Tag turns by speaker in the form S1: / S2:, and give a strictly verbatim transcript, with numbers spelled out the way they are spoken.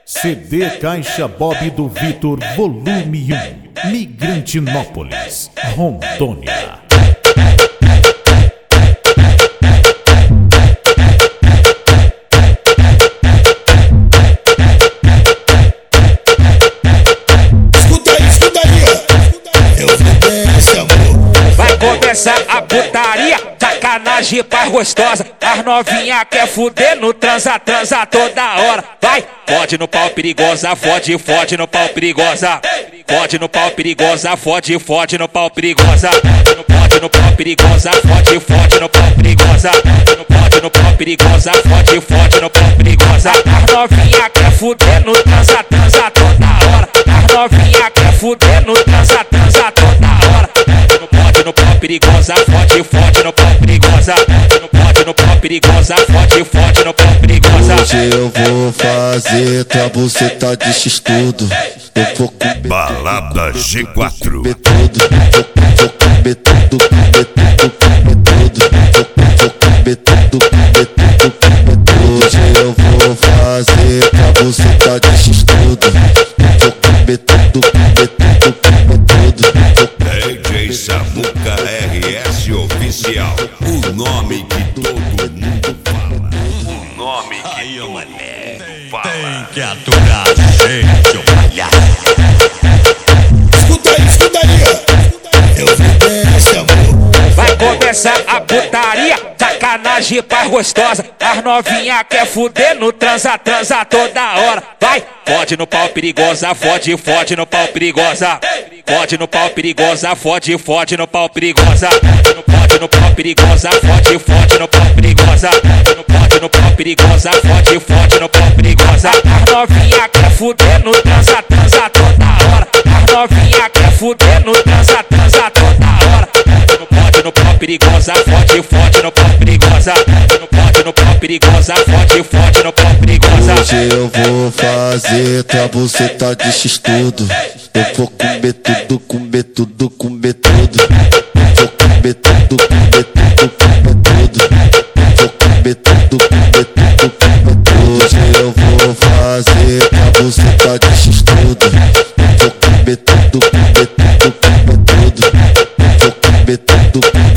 S1: C D Caixa Bob do Vitor, volume um, Migrantinópolis, Rondônia.
S2: Escuta aí, escuta aí, ó. Eu vou esse amor.
S3: Vai começar a putaria, sacanagem pra gostosa. As novinha quer fuder no transa, transa toda hora. Vai, fode no pau perigosa, fode, fode no pau perigosa. Fode no pau perigosa, fode, fode no pau perigosa. Fode no pau perigosa, fode, fode no pau perigosa. Fode no pau perigosa, fode, fode no pau perigosa. As novinha quer fuder no transa, transa toda hora. As novinha quer fuder no transa, transa toda hora. Fode no pau perigosa, fode, fode no pau perigosa. Fode no pau perigosa, fode, fode no pau perigosa.
S2: Hoje eu vou fazer tua buceta de x-tudo. Eu vou comer
S4: Balada G quatro.
S2: comer tudo. Vou comer tudo, comer tudo, comer tudo. Vou comer tudo, comer tudo, comer tudo. Hoje eu vou fazer tua buceta de x-tudo. Vou comer tudo, comer tudo, comer tudo.
S4: D J Samuca R S Oficial. O nome que todo mundo fala. O nome que todo mundo fala.
S5: Tem que aturar, gente, ô palhaço.
S2: Escuta aí, escuta aí, ó. Eu vou esse amor.
S3: Vai começar a putaria, sacanagem pra gostosa. As novinha quer fuder no transa, transa toda hora. Vai, fode no pau perigosa, fode, fode no pau perigosa. Fode no pau perigosa, fode, fode no pau perigosa. Fode no pau perigosa, fode, fode no pau perigosa. Fode no pau perigosa, fode, fode no pau perigosa. As novinha quer fuder no transa, transa toda hora. As novinha quer fuder no transa, transa toda hora. Fode no pau perigosa, fode, fode no pau perigosa. Fode no pau perigosa, fode, fode no pau perigosa.
S2: Hoje eu vou fazer tua buceta de x-tudo. Eu vou comer tudo, comer tudo, comer tudo. Vou comer tudo, comer tudo, comer tudo. Vou comer tudo, comer tudo, comer tudo. Hoje eu vou fazer tua buceta de x-tudo. Vou comer tudo, comer tudo, comer tudo. Vou comer tudo, comer